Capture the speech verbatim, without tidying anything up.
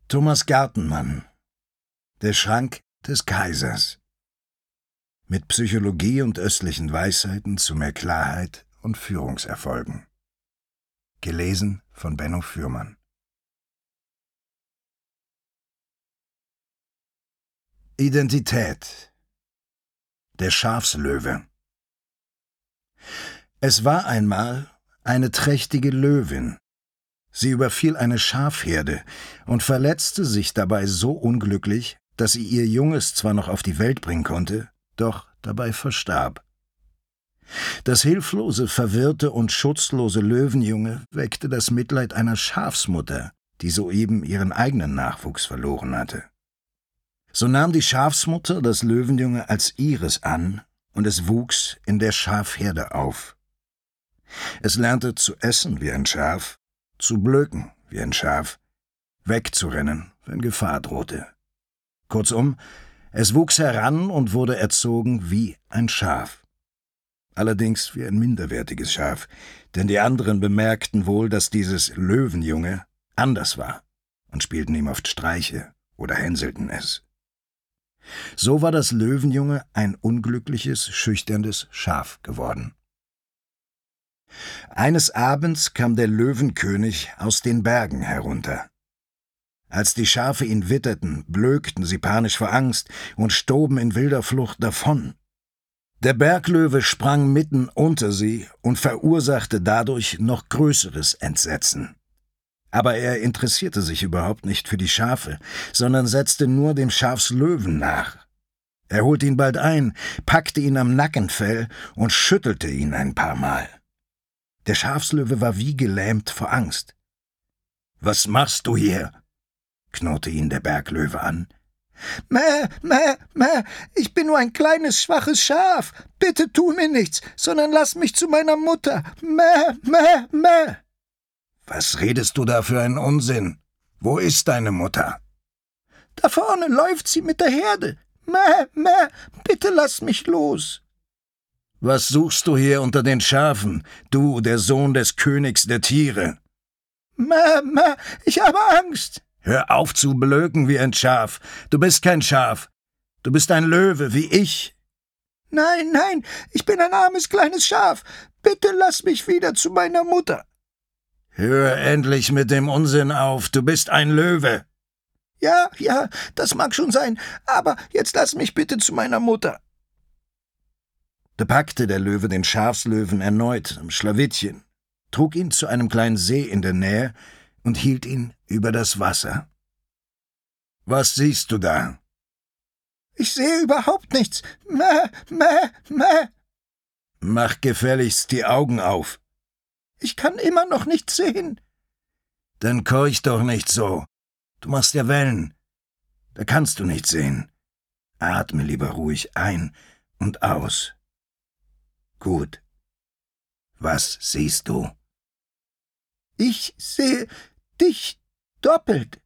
Thomas Gartenmann. Der Schrank des Kaisers. Mit Psychologie und östlichen Weisheiten zu mehr Klarheit und Führungserfolgen. Gelesen von Benno Fürmann. Identität. Der Schafslöwe. Es war einmal eine trächtige Löwin. Sie überfiel eine Schafherde und verletzte sich dabei so unglücklich, dass sie ihr Junges zwar noch auf die Welt bringen konnte, doch dabei verstarb. Das hilflose, verwirrte und schutzlose Löwenjunge weckte das Mitleid einer Schafsmutter, die soeben ihren eigenen Nachwuchs verloren hatte. So nahm die Schafsmutter das Löwenjunge als ihres an, und es wuchs in der Schafherde auf. Es lernte zu essen wie ein Schaf, zu blöken wie ein Schaf, wegzurennen, wenn Gefahr drohte. Kurzum, es wuchs heran und wurde erzogen wie ein Schaf. Allerdings wie ein minderwertiges Schaf, denn die anderen bemerkten wohl, dass dieses Löwenjunge anders war und spielten ihm oft Streiche oder hänselten es. So war das Löwenjunge ein unglückliches, schüchternes Schaf geworden. Eines Abends kam der Löwenkönig aus den Bergen herunter. Als die Schafe ihn witterten, blökten sie panisch vor Angst und stoben in wilder Flucht davon. Der Berglöwe sprang mitten unter sie und verursachte dadurch noch größeres Entsetzen. Aber er interessierte sich überhaupt nicht für die Schafe, sondern setzte nur dem Schafslöwen nach. Er holte ihn bald ein, packte ihn am Nackenfell und schüttelte ihn ein paar Mal. Der Schafslöwe war wie gelähmt vor Angst. »Was machst du hier?« knurrte ihn der Berglöwe an. »Mäh, mäh, mäh, ich bin nur ein kleines, schwaches Schaf. Bitte tu mir nichts, sondern lass mich zu meiner Mutter. Mäh, mäh, mäh.« »Was redest du da für einen Unsinn? Wo ist deine Mutter?« »Da vorne läuft sie mit der Herde. Mäh, mäh, bitte lass mich los.« »Was suchst du hier unter den Schafen, du, der Sohn des Königs der Tiere?« »Mäh, mäh, ich habe Angst.« »Hör auf zu blöken wie ein Schaf. Du bist kein Schaf. Du bist ein Löwe, wie ich.« »Nein, nein, ich bin ein armes kleines Schaf. Bitte lass mich wieder zu meiner Mutter.« »Hör endlich mit dem Unsinn auf. Du bist ein Löwe.« »Ja, ja, das mag schon sein, aber jetzt lass mich bitte zu meiner Mutter.« Da packte der Löwe den Schafslöwen erneut am Schlawittchen, trug ihn zu einem kleinen See in der Nähe und hielt ihn über das Wasser. »Was siehst du da?« »Ich sehe überhaupt nichts. Mäh, mäh, mäh.« »Mach gefälligst die Augen auf.« »Ich kann immer noch nichts sehen.« »Dann keuch doch nicht so. Du machst ja Wellen. Da kannst du nichts sehen. Atme lieber ruhig ein und aus.« »Gut. Was siehst du?« »Ich sehe dich doppelt.«